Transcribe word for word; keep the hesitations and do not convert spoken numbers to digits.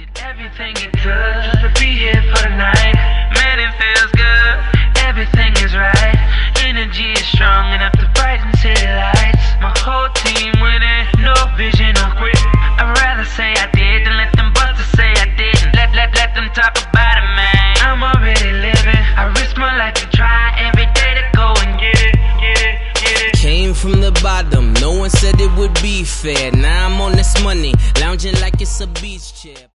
did everything it could just to be here for the night. Man, it feels good. Everything is right. Energy is strong enough to brighten city lights. My whole team winning, no vision, no quit. I'd rather say I did than let them busters say I didn't. Let let let them talk about it, man. I'm already living. I risk my life to try every day to go and get it, get it, get it. Came from the bottom, no one said it would be fair. Now I'm on this money, lounging like it's a beach chair.